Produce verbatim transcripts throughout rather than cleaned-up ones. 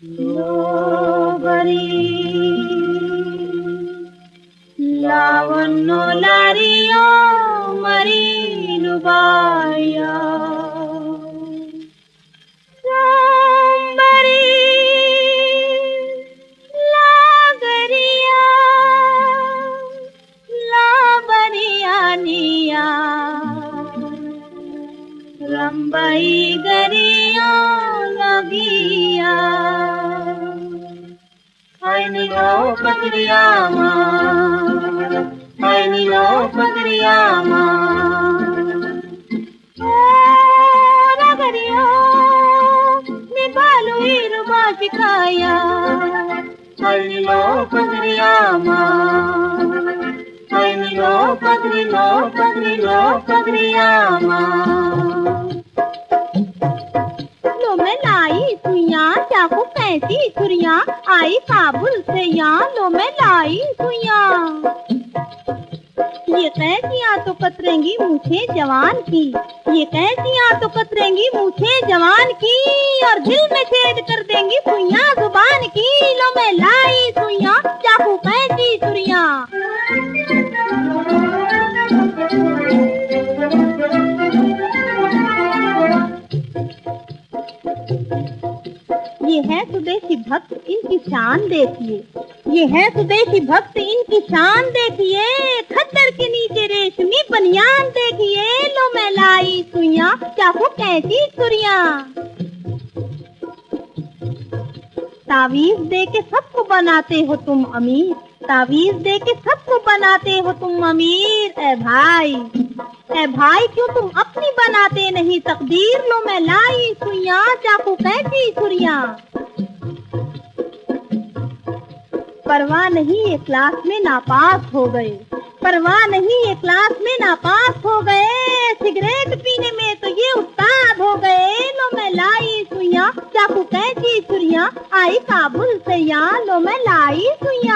लोबरी लावण्य लारियो मरी लुबाया सोमबरी लागरिया लाबरिया निया रंबाई गरिया लगिया हाय नीलो पगरिया हाय नीलो पगरिया रगड़िया निबालू रुबा सिखाया हाय नीलो पगरिया हाय नीलो पगरी लो पगरी लो पगरिया लो मैं लाई सुइया चाकू कैसी छुरिया आई काबुल से यहाँ लो मैं लाई सुइया ये कैसियाँ तो कतरेंगी मुझे जवान की ये कैसियाँ तो कतरेंगी मुझे जवान की और दिल में छेद कर देंगी सुइया जुबान की लो मैं लाई सुइया चाकू कैसी छुरिया ये है सुदेशी भक्त इनकी शान देखिए ये है सुदेशी भक्त इनकी शान देखिए खद्दर के नीचे रेशमी बनियान देखिए लो मैं लाई सुइया चाकू कैसी छुरिया तावीज दे के सबको बनाते हो तुम अमीर तावीज दे के सबको बनाते हो तुम अमीर ए भाई ए भाई क्यों तुम अपनी बनाते नहीं तकदीर लो मैं लाई सुइया चाकू कैसी छुरिया परवाह नहीं ये क्लास में नापास हो गए परवाह नहीं ये क्लास में नापास हो गए सिगरेट पीने में तो ये उस्ताद हो गए लो मैं लाई सुइया चाकू कैसी छुरिया आई काबुल से यहाँ लो मैं लाई सुइया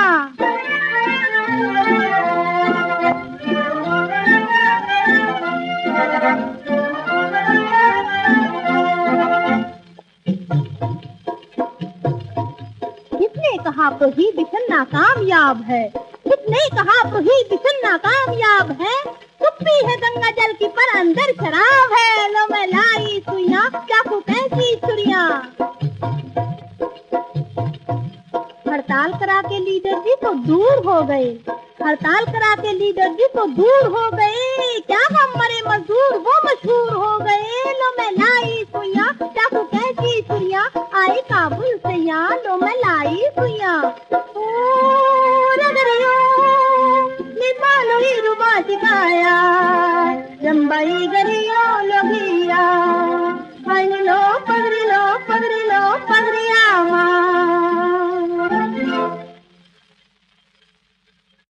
किसने कहा प्रोहिबिशन नाकामयाब है किसने कहा प्रोहिबिशन नाकामयाब है सुप्पी है गंगा जल की पर अंदर शराब है लो मैं लाई सुइया चाकू कैसी छुरिया हड़ताल करा के लीडर जी तो दूर हो गए हड़ताल करा के लीडर जी तो दूर हो गए क्या हम मरे मजदूर वो मशहूर हो गए लो मैं लाई सुइया चाकू कैसी छुरिया आई काबुल से यहाँ लो मैं लाई सुइया रंबाई गरी